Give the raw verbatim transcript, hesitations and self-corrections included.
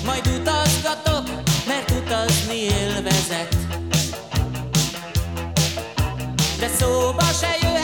majd utazgatok, mert utazni élvezet. De szóba se jöhet